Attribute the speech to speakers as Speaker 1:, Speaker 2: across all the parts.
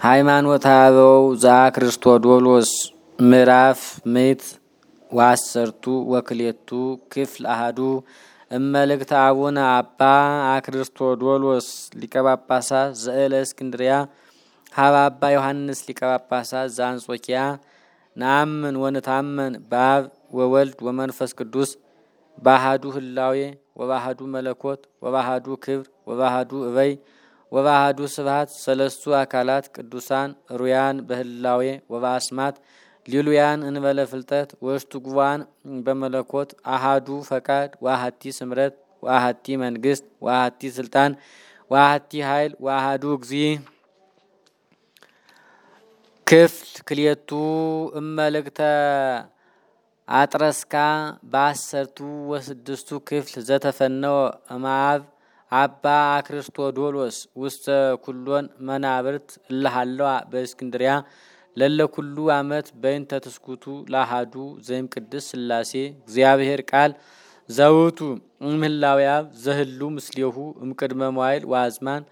Speaker 1: ሃይማኖተ አበው ዘክርስቶዶሎስ ምዕራፍ ምዕት ወአሰርቱ ወክልኤቱ ክፍል አሐዱ እመልእክተ አቡነ አባ አክርስቶዶሎስ ሊቀ ጳጳሳት ዘእስክንድርያ ሀበ አባ ዮሐንስ ሊቀ ጳጳሳት ዘአንጾኪያ ነአምን ወንታመን በአብ ወወልድ ወመንፈስ ቅዱስ በአሐዱ ህላዌ ወበአሐዱ መለኮት ወበአሐዱ ክብር ወበአሐዱ እበይ ወበአሐዱ ስብሐት ሰለስቱ አካላት ቅዱሳን ሩያን በህላዌ ወበአስማት ሊሉያን እንበለ ፍልጠት ወስቱ ጉባን በመለኮት አሐዱ ፈቃድ ወአሐቲ ስምረት ወአሐቲ መንግስት ወአሐቲ ስልጣን ወአሐቲ ኃይል ወአሐዱ እግዚእ ክፍል ክልኤቱ እመልእክተ አጥረስካ በአሰርቱ ወስድስቱ ክፍል ዘተፈነወ እምአብ አባ አክርስቶዶሎስ ውስተ ኩሎን መናብርት እልሃለዋ በእስክንድርያ ለለኩሉ አመት በእንተ ትስኩቱ ለአሐዱ ዘእም ቅድስ ሥላሴ እግዚአብሔር ቃል ዘውቱ እምህላዊ አብ ዘህሉ ምስሌሁ እምቅድመ መዋዕል ወአዝማን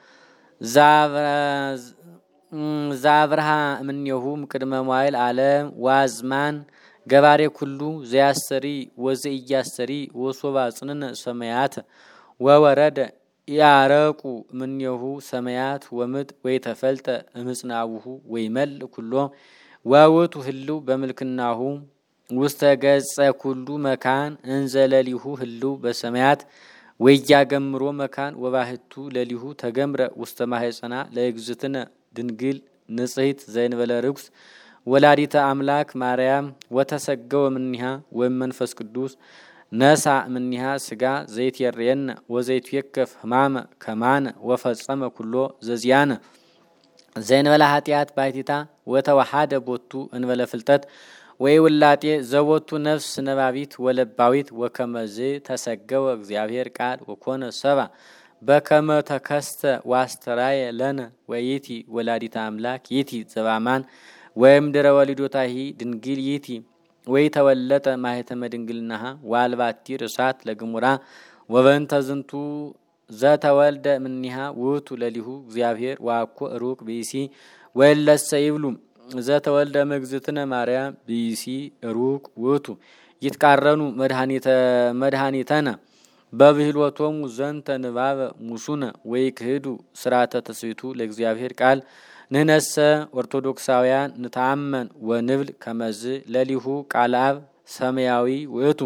Speaker 1: ዛብርሃ እምኔሁ እምቅድመ መዋዕል ዓለም ወአዝማን ገባሬ ኩሉ ዘያሰሪ ወዘኢያሰሪ ወሶባ ጽንነ ሰማያት ወወረደ ያረቁ ምኔሁ ሰማያት ወምጥ ወይተፈልጠ እምጽናውሁ ወይመል ኩሎ ወውቱ ህሉ በምልክናሁ ውስተ ገጸ ኩሉ መካን እንዘለሊሁ ህሉ በሰማያት ወያገምሮ መካን ወባህቱ ለሊሁ ተገምረ ውስተ ማህፀና ለእግዝእትነ ድንግል ንጽሕት ዘእንበለ ርኩስ ወላዲተ አምላክ ማርያም ወተሰገወ እምኔሃ ወመንፈስ ቅዱስ ነሳ እምኔሃ ስጋ ዘይትየርየነ ወዘይትየከፍ ሕማመ ከማነ ወፈጸመ ኩሎ ዘዚያነ ዘእንበለ ኃጢአት ባሕቲታ ወተዋሐደ ቦቱ እንበለ ፍልጠት ወይውላጤ ዘቦቱ ነፍስ ነባቢት ወለባዊት ወከመዝ ተሰገወ እግዚአብሔር ቃል ወኮነ ሰባ በከመ ተከስተ ዋስተራየ ለነ ወይቲ ወላዲተ አምላክ ይቲ ዘባማን ወእምድረ ወሊዶታሂ ድንግል ይቲ ወይ ተወለጠ ማህተመ ድንግልናሃ ዋልባቲ ርሳት ለግሙራ ወበንተ ዝንቱ ዘተወልደ እምኔሃ ውእቱ ለሊሁ እግዚአብሔር ዋኮ ሩቅ ብእሲ ወለሰ ይብሉ ዘተወልደ እምእግዝእትነ ማርያም ብእሲ ሩቅ ውእቱ ይትቃረኑ መድኃኒተነ በብህሎቶሙ ዘንተ ንባበ ሙሱነ ወይ ክህዱ ስራተ ተስዊቱ ለእግዚአብሔር ቃል ንህነሰ ኦርቶዶክሳውያን ንታመን ወንብል ከመዝ ለሊሁ ቃል አብ ሰማያዊ ውእቱ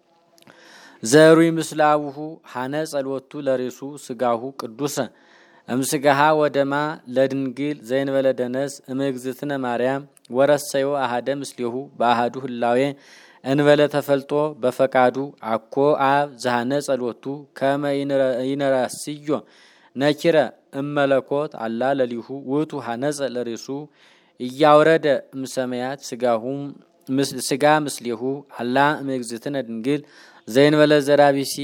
Speaker 1: ዘሩይ ምስላውሁ ሐነ ጸሎቱ ለሬሱ ስጋሁ ቅዱሰ እምስጋሃ ወደማ ለድንግል ዘእንበለ ደነስ እምእግዝእትነ ማርያም ወረሰዮ አሐደ ምስሌሁ በአሐዱ ህላዌ እንበለ ተፈልጦ በፈቃዱ አኮ አብ ዘሐነ ጸሎቱ ከመ ይነራስዮ ነኪረ እመለኮት አላ ለሊሁ ውእቱ ሐነጸ ለሬሱ እያወረደ እምሰማያት ስጋ ምስሌሁ አላ እምእግዝእትነ ድንግል ዘእንበለ ዘራቢሲ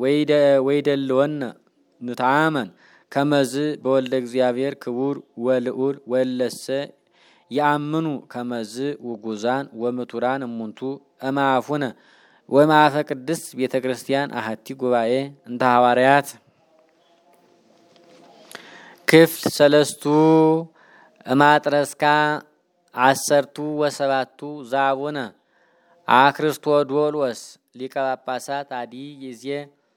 Speaker 1: ወይደልወነ ንታመን ከመዝ በወልደ እግዚአብሔር ክቡር ወልዑል ወለሰ ያምኑ ከመዝ ውጉዛን ወምቱራን እሙንቱ እማፉነ ወማፈ ቅድስት ቤተ ክርስቲያን አሐቲ ጉባኤ እንተ ሐዋርያት ክፍል ሰለስቱ እማጥረስካ አሰርቱ ወሰባቱ ዘአቡነ አክርስቶዶሎስ ሊቀ ጳጳሳት አዲ ይዜ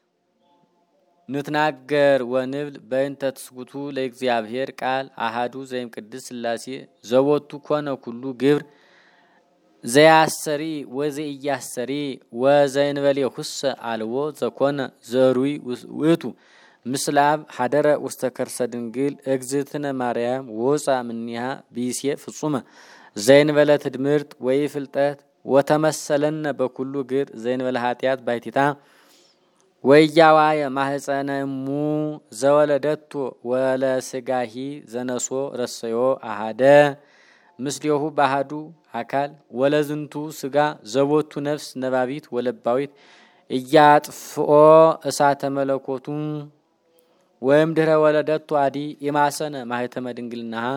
Speaker 1: ንትናገር ወንብል በእንተ ትስጉቱ ለእግዚአብሔር ቃል አሐዱ ዘእም ቅድስ ሥላሴ ዘቦቱ ኮነ ኩሉ ግብር ዘያሰሪ ወዘኢያሰሪ ወዘእንበሌሁሰ አልቦ ዘኮነ ዘሩይ ውእቱ ምስለ አብ ሐደረ ውስተ ከርሰ ድንግል እግዝእትነ ማርያም ወፃ እምኔሃ ብእሴ ፍጹመ ዘእንበለ ትድምርት ወይ ፍልጠት ወተመሰለነ በኩሉ ግር ዘእንበለ ኃጢአት ባሕቲታ ወያዋየ ማህፀነ እሙ ዘወለደቶ ወለስጋሂ ዘነሶ ረሰዮ አሐደ ምስሌሁ በአሐዱ አካል ወለዝንቱ ስጋ ዘቦቱ ነፍስ ነባቢት ወለባዊት እያጥፍኦ እሳተ መለኮቱ ወይም ድረ ወለደቶ አዲ የማሰነ ማህተመ ድንግልናሃ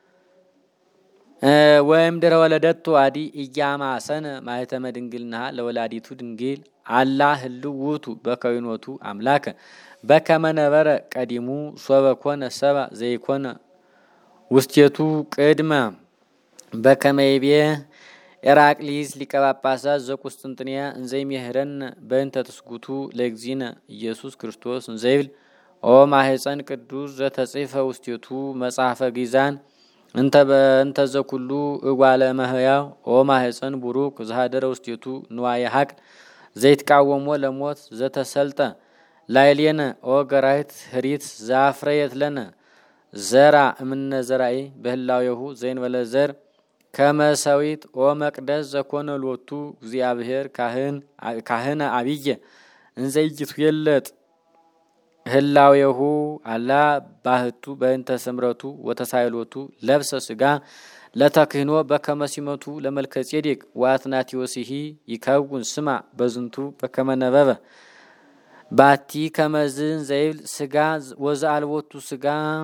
Speaker 1: ወይም ድረ ወለደቶ አዲ እያማሰነ ማህተመ ድንግልናሃ ለወላዲቱ ድንግል አላ ህሉ ውእቱ በከዊኖቱ አምላከ በከመ ነበረ ቀዲሙ ሶበ ኮነ ሰባ ዘይኮነ ውስቴቱ ቅድመ በከመይቤ ኤራቅሊስ ሊቀ ጳጳሳት ዘቁስጥንጥንያ እንዘይምህረን በእንተ ትስጉቱ ለእግዚእነ ኢየሱስ ክርስቶስ እንዘይብል ኦ ማህፀን ቅዱስ ዘተጽፈ ውስቴቱ መጽሐፈ ጊዛን እንተ ዘኩሉ እጓለ እመሕያው ኦ ማህፀን ቡሩክ ዘሃደረ ውስቴቱ ንዋየ ሀቅ ዘይትቃወሞ ለሞት ዘተሰልጠ ላይሌነ ኦ ገራይት ህሪት ዛፍረየት ለነ ዘራ እምነ ዘራኢ በህላዌሁ ዘይንበለ ዘር ከመሰዊት ኦ መቅደስ ዘኮነ ሎቱ እግዚአብሔር ካህነ አብየ እንዘይጅቱ የለት ህላዌሁ አላ ባህቱ በእንተ ስምረቱ ወተሳይሎቱ ለብሰ ስጋ ለተክህኖ በከመሲመቱ ለመልከጼዴቅ ወአትናቴዎስሂ ይከውን ስማ በዝንቱ በከመነበበ ባቲ ከመዝን ዘይብል ስጋ ወዘአልቦቱ ስጋ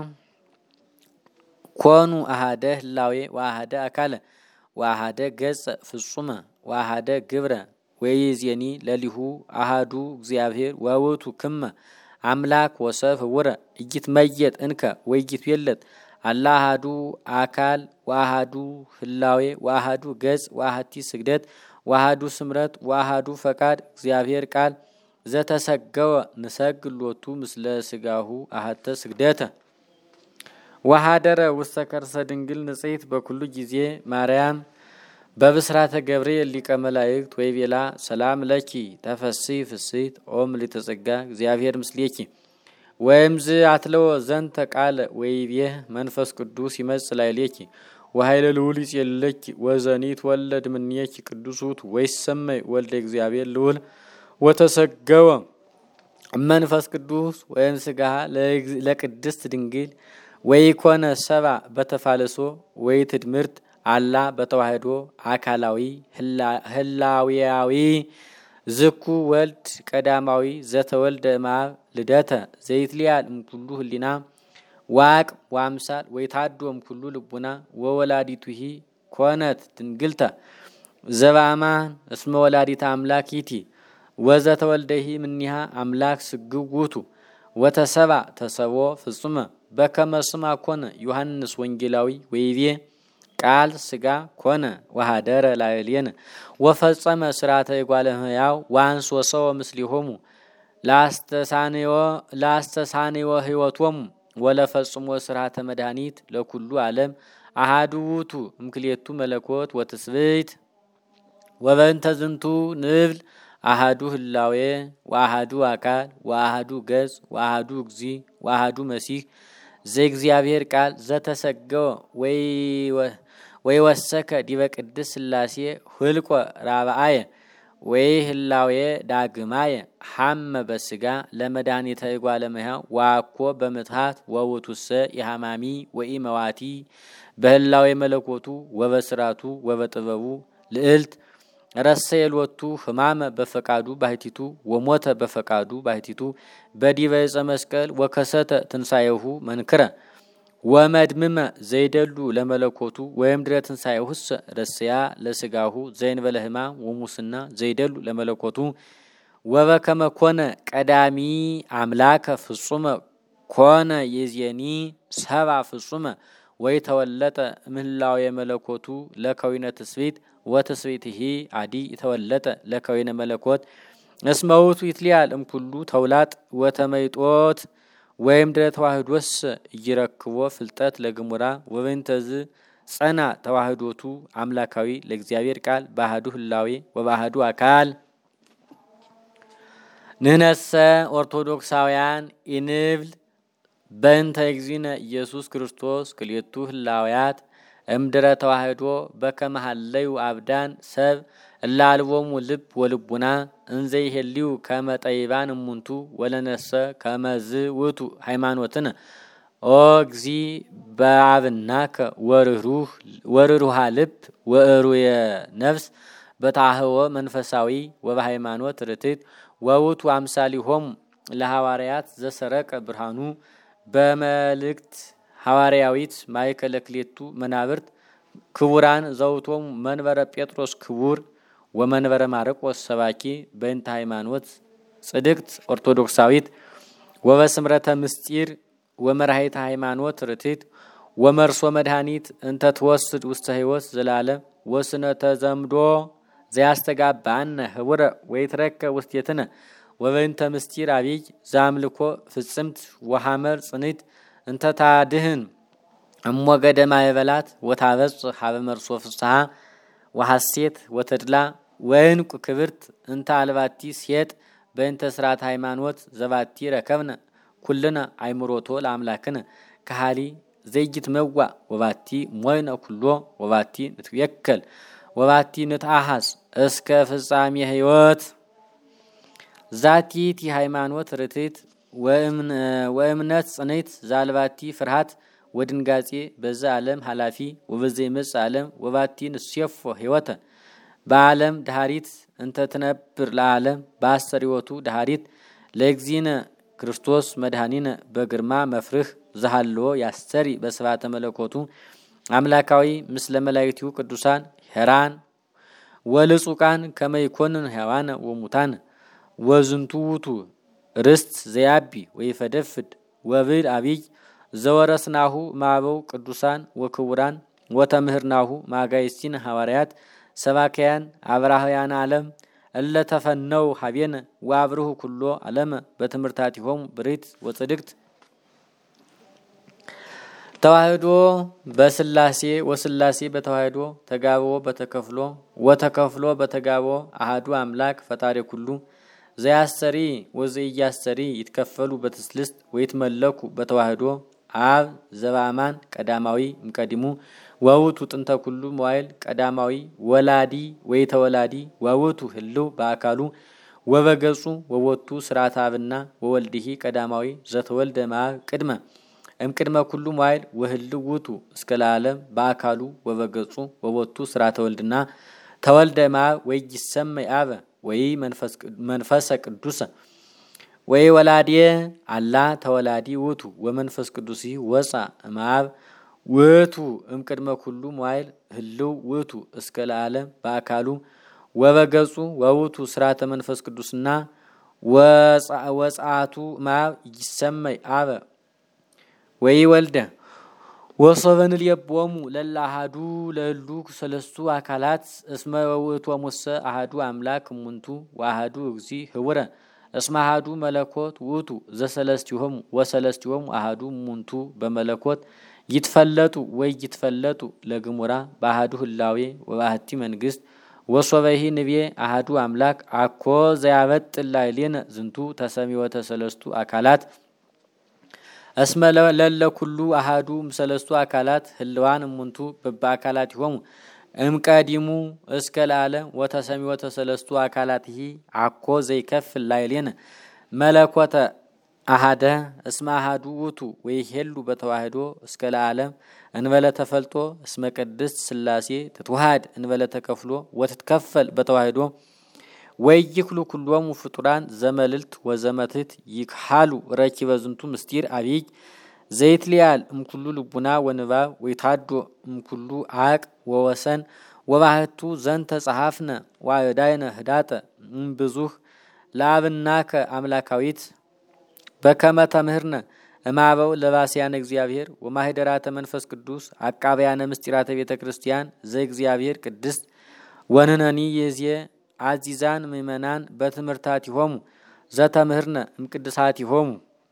Speaker 1: ኮኑ አሃደ ህላዌ ወአሃደ አካለ ወአሃደ ገጸ ፍጹመ ወአሃደ ግብረ ወይዜኒ ለሊሁ አሃዱ እግዚአብሔር ወውቱ ክመ አምላክ ወሰብ ወረ እጅት መየጥ እንከ ወይጅት የለት አላ አሃዱ አካል ወአሃዱ ህላዌ ወአሃዱ ገጽ ወአሃቲ ስግደት ወአሃዱ ስምረት ወአሃዱ ፈቃድ እግዚአብሔር ቃል ዘተሰገወ ንሰግሎቱ ምስለ ስጋሁ አሃተ ስግደተ ወሃደረ ውስተ ከርሰ ድንግል ንጽሕት በኩሉ ጊዜ ማርያም በብስራተ ገብርኤል ሊቀ መላእክት ወይቤላ ሰላም ለኪ ተፈሲ ፍስሕት ኦም ሊተጸጋ እግዚአብሔር ምስሌኪ ወይምዝ አትለው ዘንተ ቃለ ወይቤ መንፈስ ቅዱስ ይመጽእ ላዕሌኪ ወኃይለ ልዑል ይጼልለኪ ወዘኒት ወለድ ምኔኪ ቅዱሱት ወይሰመይ ወልደ እግዚአብሔር ልዑል ወተሰገወ መንፈስ ቅዱስ ወይም ስጋ ለቅድስት ድንግል ወይኮነ ሰባ በተፋለሶ ወይትድምርት አላ በተዋህዶ አካላዊ ህላዊያዊ ዝኩ ወልድ ቀዳማዊ ዘተወልደ ማብ ልደተ ዘይትሊያል እምኩሉ ህሊና ዋቅ ዋምሳል ወይታዶም ኩሉ ልቡና ወወላዲቱሂ ኮነት ድንግልተ ዘባማን እስመ ወላዲተ አምላክ ይእቲ ወዘተወልደሂ ምኒሃ አምላክ ስግው ውእቱ ወተሰባ ተሰቦ ፍጹመ በከመ ስማ ኮነ ዮሐንስ ወንጌላዊ ወይቤ ቃል ስጋ ኮነ ወሃደረ ላዕሌነ ወፈጸመ ስርዓተ እጓለ እመሕያው ወአንሶ ሰው ምስሊሆሙ ላስተሳንዮ ህይወቶሙ ወለፈጽሞ ስርዓተ መድኃኒት ለኩሉ ዓለም አሃዱ ውእቱ እምክሌቱ መለኮት ወትስብእት ወበእንተ ዝንቱ ንብል አሃዱ ህላዌ ወአሃዱ አካል ወአሃዱ ገጽ ወአሃዱ እግዚእ ወአሃዱ መሲህ ዘእግዚአብሔር ቃል ዘተሰገወ ወይወሰከ ዲበ ቅድስት ሥላሴ ሁልቆ ራብአየ ወይ ህላዌ ዳግማየ ሐመ በስጋ ለመድኃኒተ እጓለ እመሕያው ዋኮ በምትሃት ወውቱሰ የሐማሚ ወኢመዋቲ በህላዌ መለኮቱ ወበስራቱ ወበጥበቡ ልዕልት ረሰየሎቱ ህማመ በፈቃዱ ባሕቲቱ ወሞተ በፈቃዱ ባሕቲቱ በዲበ ዕፀ መስቀል ወከሰተ ትንሣኤሁ መንክረ ወመድምመ ዘይደሉ ለመለኮቱ ወይምድረ ትንሣኤሁስ ረስያ ለስጋሁ ዘይንበለ ህማም ወሙስና ዘይደሉ ለመለኮቱ ወበከመ ኮነ ቀዳሚ አምላከ ፍጹመ ኮነ የዜኒ ሰባ ፍጹመ ወይተወለጠ እምህላው የመለኮቱ ለከዊነ ትስብእት ወትስብእትሂ አዲ ይተወለጠ ለከዊነ መለኮት እስመ ውእቱ ይትሊያል እምኩሉ ተውላጥ ወተመይጦት ወይም ድረ ተዋህዶስ ይረክቦ ፍልጠት ለግሙራ ወበእንተዝ ጸና ተዋህዶቱ አምላካዊ ለእግዚአብሔር ቃል ባህዱ ህላዌ ወባህዱ አካል ንነሰ ኦርቶዶክሳውያን ኢንብል በእንተ እግዚእነ ኢየሱስ ክርስቶስ ክልኤቱ ህላውያት እምድረ ተዋህዶ በከመ ሀለዩ አብዳን ሰብ እላልቦሙ ልብ ወልቡና እንዘይሄልዩ ከመ ጠቢባን እሙንቱ ወለነሰ ከመዝ ውእቱ ሃይማኖትነ ኦ እግዚእ በአብናከ ወርሩሃ ልብ ወእሩየ ነፍስ በታህወ መንፈሳዊ ወበሃይማኖት ርትዕት ወውእቱ አምሳሊሆሙ ለሐዋርያት ዘሰረቀ ብርሃኑ በመልእክት ሐዋርያዊት ማእከለ ክልኤቱ መናብርት ክቡራን ዘውቶም መንበረ ጴጥሮስ ክቡር ወመንበረ ማርቆስ ሰባኪ በእንተ ሃይማኖት ጽድቅት ኦርቶዶክሳዊት ወበስምረተ ምስጢር ወመራሒተ ሃይማኖት ርትዕት ወመርሶ መድኃኒት እንተ ተወስድ ውስተ ሕይወት ዘላለም ወስነ ተዘምዶ ዘያስተጋባነ ህቡረ ወይትረከ ውስቴትነ ወበእንተ ምስጢር አብይ ዘአምልኮ ፍጽምት ወሐመር ጽኒት እንተ ታድህን እሞገደ ማይበላት ወታበጽ ሀበ መርሶ ፍስሐ ወሐሴት ወተድላ ወእንቁ ክብርት እንተ አልባቲ ሴት በእንተ ስርዓት ሃይማኖት ዘባቲ ረከብነ ኩልነ አይምሮቶ ለአምላክነ ከሃሊ ዘይጅት መዋ ወባቲ ሞይነ ኩሎ ወባቲ ንትየከል ወባቲ ንትአሐስ እስከ ፍጻሜ ሕይወት ዛቲት ሃይማኖት ርትት ወእምነት ጽኔት ዛልባቲ ፍርሃት ወድንጋጼ በዛ ዓለም ሐላፊ ወበዘይ መጽ ዓለም ወባቲ ንስየፎ ሕይወተ በዓለም ዳሪት እንተ ተነብር ለዓለም በአስተሪወቱ ዳሪት ለእግዚእነ ክርስቶስ መድኃኒነ በግርማ መፍርህ ዘሃሎ ያስተሪ በስብሐተ መለኮቱ አምላካዊ ምስለ መላእክቲሁ ቅዱሳን ሄራን ወልጹቃን ከመይኮንን ሕያዋነ ወሙታን ወዝንቱ ውእቱ ርስት ዘያቢ ወይፈደፍድ ወብል አብይ ዘወረስናሁ ማበው ቅዱሳን ወክቡራን ወተምህርናሁ ማጋይስቲን ሐዋርያት ሰባከያን አብራህያን ዓለም እለ ተፈነው ሀቤነ ወአብርሁ ኩሎ ዓለም በትምህርታቲሆም ብሪት ወጽድቅት ተዋህዶ በስላሴ ወስላሴ በተዋህዶ ተጋቦ በተከፍሎ ወተከፍሎ በተጋቦ አሃዱ አምላክ ፈጣሪ ኩሉ ዘያሰሪ ወዘያሰሪ ይትከፈሉ በትስልስት ወይትመለኩ በተዋህዶ አብ ዘባማን ቀዳማዊ እምቀዲሙ ወውቱ ጥንተ ኩሉ መዋይል ቀዳማዊ ወላዲ ወይተወላዲ ወውቱ ህልው በአካሉ ወበገጹ ወወቱ ስርዓተ አብና ወወልድሂ ቀዳማዊ ዘተወልደ ማብ ቅድመ እምቅድመ ኩሉ መዋይል ወህልው ውቱ እስከ ለዓለም በአካሉ ወበገጹ ወወቱ ስርዓተ ወልድና ተወልደ ማብ ወይይሰመይ አበ ወይ መንፈስ ቅዱስ ወይ ወላዲ አላ ተወላዲ ውቱ ወመንፈስ ቅዱስ ወፃ ማብ ውቱ እምቅድመ ኩሉ መዋይል ህልው ውቱ እስከ ለዓለም በአካሉ ወበገጹ ወውቱ ስርዓተ መንፈስ ቅዱስና ወጻአቱ ማብ ይሰመይ አበ ወይ ወልደ ወሶበን ልየቦሙ ለላሃዱ ለሉ ሰለስቱ አካላት እስመ ውእቱ ወሙሰ አሃዱ አምላክ ሙንቱ ወአሃዱ እግዚ ህቡረ እስመ አሃዱ መለኮት ውእቱ ዘሰለስቲሆሙ ወሰለስቲሆሙ አሃዱ ሙንቱ በመለኮት ይትፈለጡ ወይ ይትፈለጡ ለግሙራ በአሃዱ ህላዌ ወባህቲ መንግስት ወሶበሂ ንብየ አሃዱ አምላክ አኮ ዘያበጥል ላዕሌነ ዝንቱ ተሰሚወተ ሰለስቱ አካላት እስመ ለለ ኩሉ አሃዱ ሰለስቱ አካላት ህልዋን ሙንቱ በአካላቲሆሙ እምቀዲሙ እስከ ለዓለም ወተሰሚወተ ሰለስቱ አካላቲሂ አኮ ዘይከፍል ላዕሌነ መለኮተ አሃደ እስመ አሃዱ ውእቱ ወይሄሉ በተዋህዶ እስከ ለዓለም እንበለ ተፈልጦ እስመ ቅድስት ስላሴ ትትዋሃድ እንበለ ተከፍሎ ወትትከፈል በተዋህዶ ወይክሉ ኩሎሙ ፍጡራን ዘመልልት ወዘመትት ይክሃሉ ረኪበ ዝንቱ ምስጢር አብይ ዘይትሊያል እምኩሉ ልቡና ወንባብ ወይታዶ እምኩሉ አቅ ወወሰን ወባህቱ ዘንተ ጸሐፍነ ወአዳይነ ህዳጠ እምብዙህ ለአብናከ አምላካዊት በከመ ተምህርነ እማበው ለባስያነ እግዚአብሔር ወማህደራተ መንፈስ ቅዱስ አቃበያነ ምስጢራተ ቤተ ክርስቲያን ዘእግዚአብሔር ቅድስት ወንነኒ የዚህ አዚዛን ምእመናን በትምህርታቲሆሙ ዘተምህርነ እምቅድሳቲሆሙ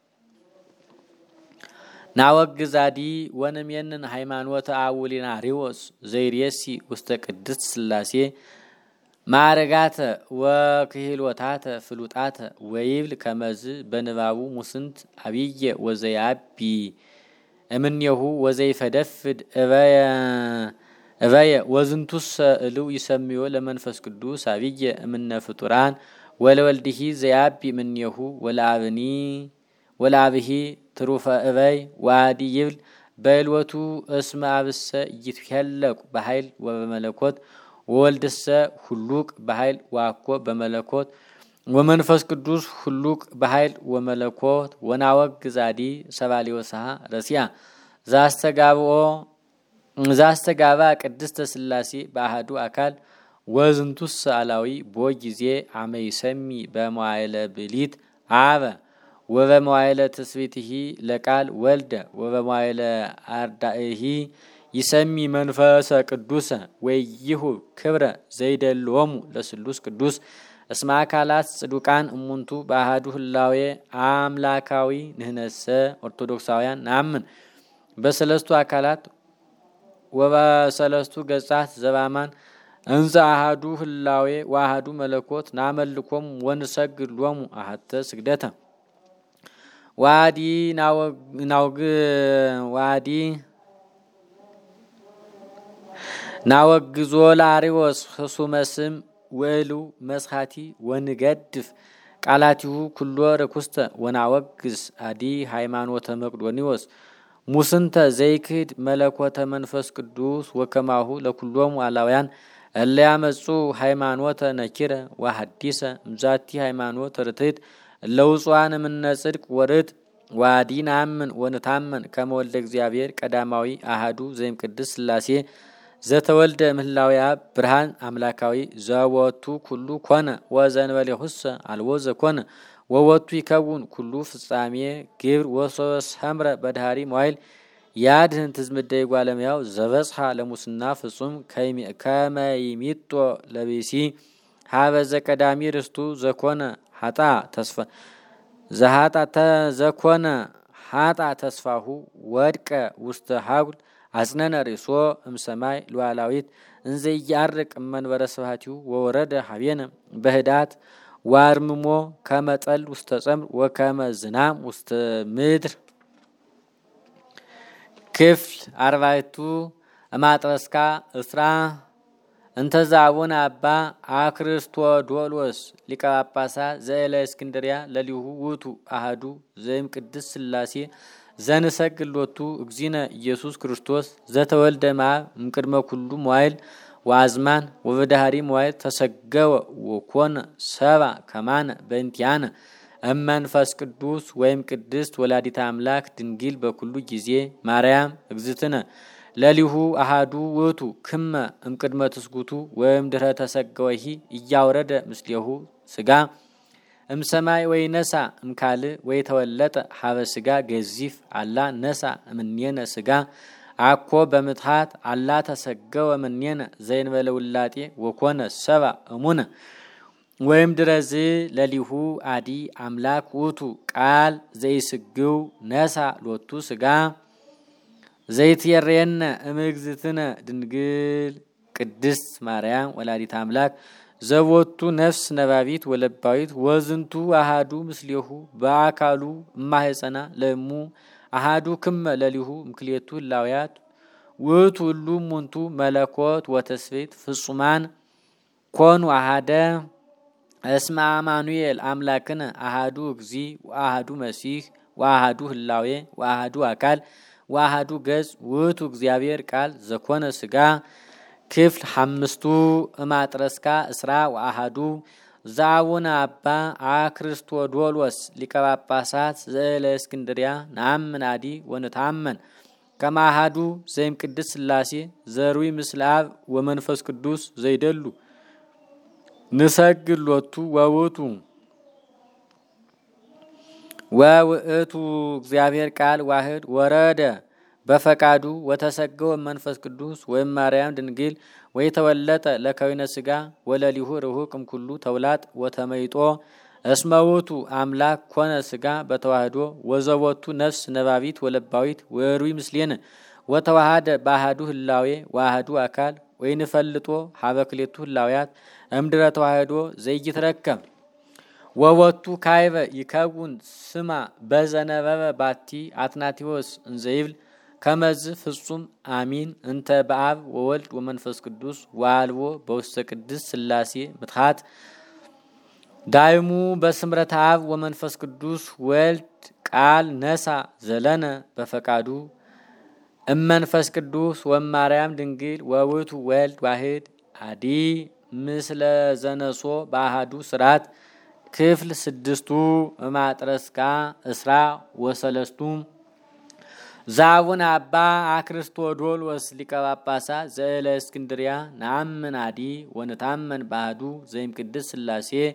Speaker 1: ናወግዛዲ ወነሜንን ሃይማኖተ አውሊናሪዎስ ዘይርየሲ ውስተ ቅድስት ስላሴ ማረጋተ ወክህሎታተ ፍሉጣተ ወይብል ከመዝ በንባቡ ሙስንት አብየ ወዘያቢ እምኔሁ ወዘይፈደፍድ እበየ ወዝንቱስ እልው ይሰምዮ ለመንፈስ ቅዱስ አብየ እምነ ፍጡራን ወለወልድሂ ዘያቢ እምኔሁ ወለአብሂ ትሩፈ እበይ ዋዲ ይብል በልወቱ እስመ አብሰ ይትከለቁ በኃይል ወበመለኮት ወወልድሰ ሁሉቅ በኃይል ዋኮ በመለኮት ወመንፈስ ቅዱስ ሁሉቅ በኃይል ወመለኮት ወናወግዛዲ ሰባሊወሰሃ ረሲያ ዛስተጋባ ቅድስተ ስላሴ በአሃዱ አካል ወዝንቱስ አላዊ ቦጊዜ አመይሰሚ በመዋዕለ ብሊት አበ ወበመዋዕለ ትስብእቲሂ ለቃል ወልደ ወበመዋዕለ አርዳኢሂ ይሰሚ መንፈሰ ቅዱሰ ወይሁ ክብረ ዘይደልዎሙ ለስሉስ ቅዱስ እስመ አካላት ጽዱቃን እሙንቱ በአሐዱ ህላዌ አምላካዊ ንህነሰ ኦርቶዶክሳውያን ናምን በሰለስቱ አካላት ወበሰለስቱ ገጻት ዘባማን እንዘ አሐዱ ህላዌ ወአሐዱ መለኮት ናመልኮም ወንሰግድ ሎሙ አሐተ ስግደተ ዋዲ ናወግዞ ለአርዮስ ህሱመ ስም ወእሉ መስኻቲ ወንገድፍ ቃላቲሁ ኩሎ ርኩስተ ወናወግዝ አዲ ሃይማኖተ መቅዶኒዎስ ሙስንተ ዘይክድ መለኮተ መንፈስ ቅዱስ ወከማሁ ለኩሎሙ አላውያን እለ ያመጹ ሃይማኖተ ነኪረ ወሐዲሰ እምዛቲ ሃይማኖት ርትዕት ለውጽዋን እምነ ጽድቅ ወርት ዋዲ ናምን ወንታመን ከመ ወልደ እግዚአብሔር ቀዳማዊ አሐዱ ዘይም ቅድስ ሥላሴ ዘተወልደ ምህላዊ አብ ብርሃን አምላካዊ ዘወቱ ኩሉ ኮነ ወዘንበሌሁሰ አልቦ ዘኮነ ወወቱ ይከውን ኩሉ ፍጻሜ ግብር ወሶስ ሐምረ በዳሪ ሞይል ያድህን ትዝምደይ ጓለሚያው ዘበጽሐ ለሙስና ፍጹም ከመይሚጦ ለቢሲ ሀበዘ ቀዳሚ ርስቱ ዘኮነ ሀጣ ተስፋ ዘሀጣ ዘኮነ ሀጣ ተስፋሁ ወድቀ ውስተ ሀጉል አጽነነ ርእሶ እምሰማይ ሉዓላዊት እንዘ ያርቅ መንበረ ስብሐቲሁ ወወረደ ሀቤነ በህዳት ዋርምሞ ከመጠል ውስተ ጸምር ወከመ ዝናም ውስተ ምድር ክፍል አርባዕቱ እማጥረስካ እስራ እንተዛ አቡነ አባ አክርስቶዶሎስ ሊቀ ጳጳሳት ዘእስክንድርያ ለሊሁ ውእቱ አሐዱ ዘይም ቅድስ ሥላሴ ዘንሰግድ ሎቱ እግዚእነ ኢየሱስ ክርስቶስ ዘተወልደ እምአብ እምቅድመ ኩሉ መዋዕል ወአዝማን ወበዳህሪ መዋዕል ተሰገወ ወኮነ ሰብአ ከማነ በእንቲአነ እመንፈስ ቅዱስ ወይም ቅድስት ወላዲተ አምላክ ድንግል በኩሉ ጊዜ ማርያም እግዝእትነ ለሊሁ አሐዱ ውእቱ ክመ እምቅድመ ትስጉቱ ወይም ድኅረ ተሰገወሂ እያወረደ ምስሌሁ ስጋ እምሰማይ ወይ ነሳ እምካል ወይ ተወለጠ ሀበ ስጋ ገዚፍ አላ ነሳ እምኔነ ስጋ አኮ በምትሃት አላ ተሰገወ እምኔነ ዘእንበለ ውላጤ ወኮነ ሰብአ እሙነ ወይም ድረዝ ለሊሁ አዲ አምላክ ውእቱ ቃል ዘይስግው ነሳ ሎቱ ስጋ ዘይትየረየነ እምእግዝእትነ ድንግል ቅድስት ማርያም ወላዲተ አምላክ ዘቦቱ ነፍስ ነባቢት ወለባዊት ወዝንቱ አሐዱ ምስሌሁ በአካሉ እማህፀና ለእሙ አሐዱ ክመ ለሊሁ እምክልኤቱ ህላውያት ውእቱ ሁሉ እሙንቱ መለኮት ወተስብእት ፍጹማን ኮኑ አሐደ እስመ አማኑኤል አምላክነ አሐዱ እግዚእ ወአሐዱ መሲሕ ወአሐዱ ህላዌ ወአሐዱ አካል ወአሐዱ ገጽ ውእቱ እግዚአብሔር ቃል ዘኮነ ስጋ ክፍል ሐምስቱ እማጥረስካ እስራ ወአሐዱ ዘአቡነ አባ አክርስቶዶሎስ ሊቀ ጳጳሳት ዘእስክንድርያ ነአምን አዲ ወንታመን ከመ አሐዱ ዘይም ቅድስ ሥላሴ ዘሩይ ምስለ አብ ወመንፈስ ቅዱስ ዘይደሉ ንሰግድ ሎቱ ወውእቱ እግዚአብሔር ቃል ዋህድ ወረደ በፈቃዱ ወተሰገወ መንፈስ ቅዱስ ወይም ማርያም ድንግል ወይ ተወለጠ ለከዊነ ስጋ ወለሊሁ ርሁቅም ኩሉ ተውላጥ ወተመይጦ እስመ ውእቱ አምላክ ኮነ ስጋ በተዋህዶ ወዘቦቱ ነፍስ ነባቢት ወለባዊት ወሩይ ምስሌነ ወተዋሃደ በአሐዱ ህላዌ ወአሐዱ አካል ወይንፈልጦ ሀበ ክልኤቱ ህላውያት እምድረ ተዋህዶ ዘይትረከም ወወቱ ካይበ ይከውን ስማ በዘነበበ ባቲ አትናቴዎስ እንዘይብል ከመዝ ፍጹም አሚን እንተ በአብ ወወልድ ወመንፈስ ቅዱስ ወአልቦ በውስተ ቅድስት ሥላሴ ምትሃት ዳይሙ በስምረተ አብ ወመንፈስ ቅዱስ ወልድ ቃል ነሳ ዘለነ በፈቃዱ እመንፈስ ቅዱስ ወማርያም ድንግል ወውእቱ ወልድ ዋህድ አዲ ምስለ ዘነሶ በአሐዱ ስራት ክፍል ስድስቱ እማጥረስካ እስራ ወሰለስቱ ዛቡነ አባ አክርስቶዶሎስ ሊቀ ጳጳሳት ዘእስክንድርያ ነአምን አዲ ወንታመን በአሐዱ ዘይም ቅድስት ሥላሴ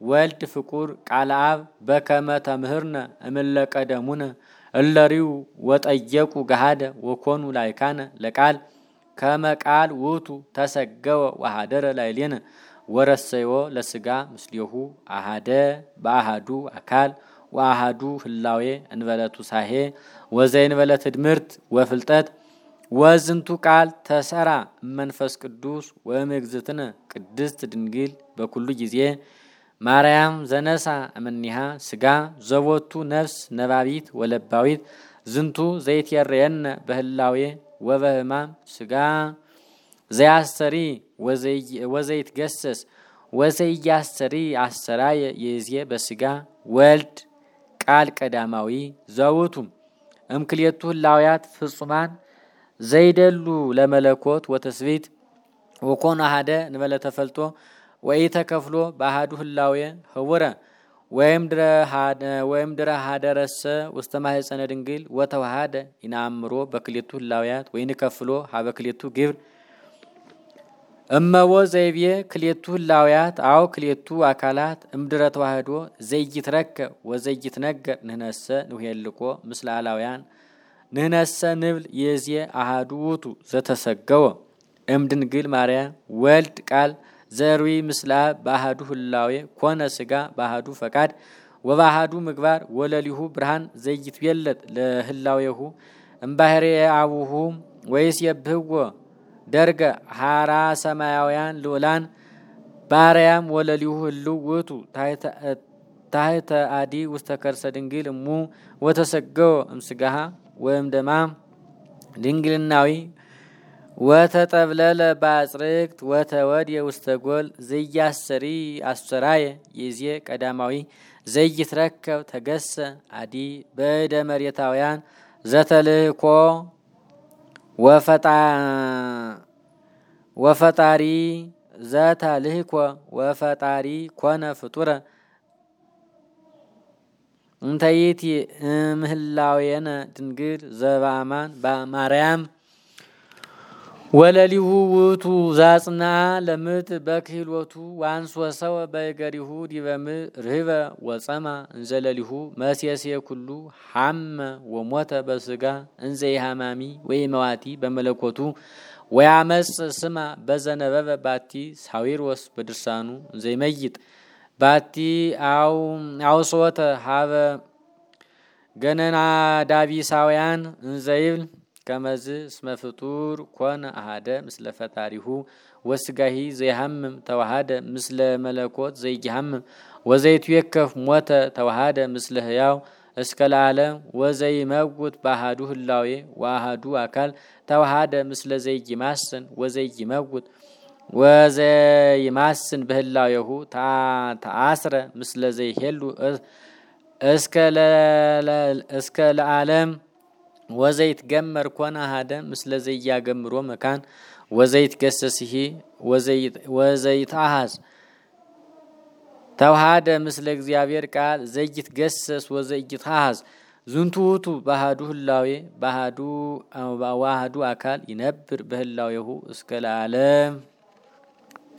Speaker 1: ወልድ ፍቁር ቃለ አብ በከመ ተምህርነ እምለቀደሙነ እለሪው ወጠየቁ ገሃደ ወኮኑ ላይካነ ለቃል ከመ ቃል ውእቱ ተሰገወ ወሃደረ ላዕሌነ ወረሰዮ ለስጋ ምስሌሁ አሃደ በአሃዱ አካል ወአሃዱ ህላዌ እንበለቱ ሳሄ ወዘእንበለ ትድምርት ወፍልጠት ወዝንቱ ቃል ተሰራ መንፈስ ቅዱስ ወእምእግዝእትነ ቅድስት ድንግል በኩሉ ጊዜ ማርያም ዘነሳ እምኔሃ ስጋ ዘቦቱ ነፍስ ነባቢት ወለባዊት ዝንቱ ዘይትየረየነ በህላዌ ወበህማም ስጋ ዘያስተሪ ወዘይትገሰስ ወዘያስተሪ አሰራየ የዜ በስጋ ወልድ ቃል ቀዳማዊ ዘውቱ እምክልኤቱ ህላውያት ፍጹማን ዘይደሉ ለመለኮት ወተስቢት ወኮነ አሐደ እንበለ ተፈልጦ ወኢተከፍሎ በአሐዱ ህላዌ ህቡረ ወይም ድረ ሀደረሰ ውስተ ማኅፀነ ድንግል ወተዋሃደ ይናምሮ በክልኤቱ ህላውያት ወይንከፍሎ ሀበ ክልኤቱ ግብር እመዎ ዘይቤ ክልኤቱ ህላውያት አው ክልኤቱ አካላት እምድረ ተዋህዶ ዘይትረከብ ወዘይትነገር ንህነሰ ንሄልቆ ምስለ አላውያን ንህነሰ ንብል የዜ አሃዱ ውእቱ ዘተሰገወ እምድንግል ማርያም ወልድ ቃል ዘርዊ ምስለ አብ በአሃዱ ህላዌ ኮነ ስጋ በአሃዱ ፈቃድ ወበአሃዱ ምግባር ወለሊሁ ብርሃን ዘይትቤለጥ ለህላዌሁ እምባህሬ አቡሁ ወይሴብሕዎ ደርገ ሐራ ሰማያውያን ልዑላን ባርያም ወለሊሁ ህልው ውእቱ ታሕተ አዲ ውስተ ከርሰ ድንግል እሙ ወተሰገወ እምስጋሃ ወእምደማ ድንግልናዊ ወተጠብለለ ባጽርቅት ወተወድየ ውስተ ጎል ዘያሰሪ አሰራየ የዜ ቀዳማዊ ዘይትረከብ ተገሰ አዲ በእደ መሬታውያን ዘተልእኮ ወፈጣሪ ዘተልእኮ ወፈጣሪ ኮነ ፍጡረ እንተይቲ እምህላዌነ ድንግል ዘበአማን በማርያም ወለሊሁ ውእቱ ዛጽና ለምት በክህሎቱ ዋንሶሰወ በእገሪሁ ዲበም ርህበ ወጸማ እንዘለሊሁ መሴሴ ኩሉ ሐመ ወሞተ በስጋ እንዘይሃማሚ ወይመዋቲ በመለኮቱ ወያመጽ ስማ በዘነበበ ባቲ ሳዊሮስ በድርሳኑ እንዘይመይጥ ባቲ አውሶተ ሀበ ገነና ዳቢሳውያን እንዘይብል ከመዝ እስመ ፍጡር ኮነ አሃደ ምስለ ፈጣሪሁ ወስጋሂ ዘይሃምም ተዋሃደ ምስለ መለኮት ዘይሃምም ወዘይትዌከፍ ሞተ ተዋሃደ ምስለ ህያው እስከ ለዓለም ወዘይመውት በአሃዱ ህላዌ ወአሃዱ አካል ተዋሃደ ምስለ ዘይማስን ወዘይመውት ወዘይማስን በህላዌሁ ተአስረ ምስለ ዘይሄሉ እስከ ለዓለም ወዘይትገመር ኮነ አሃደ ምስለ ዘይያገምሮ መካን ወዘይትገሰስሂ ወዘይትአሐዝ ተዋሃደ ምስለ እግዚአብሔር ቃል ዘይትገሰስ ወዘይትአሐዝ ዝንቱ ውእቱ በአሃዱ ህላዌ በአሃዱ አካል ይነብር በህላዌሁ እስከ ለዓለም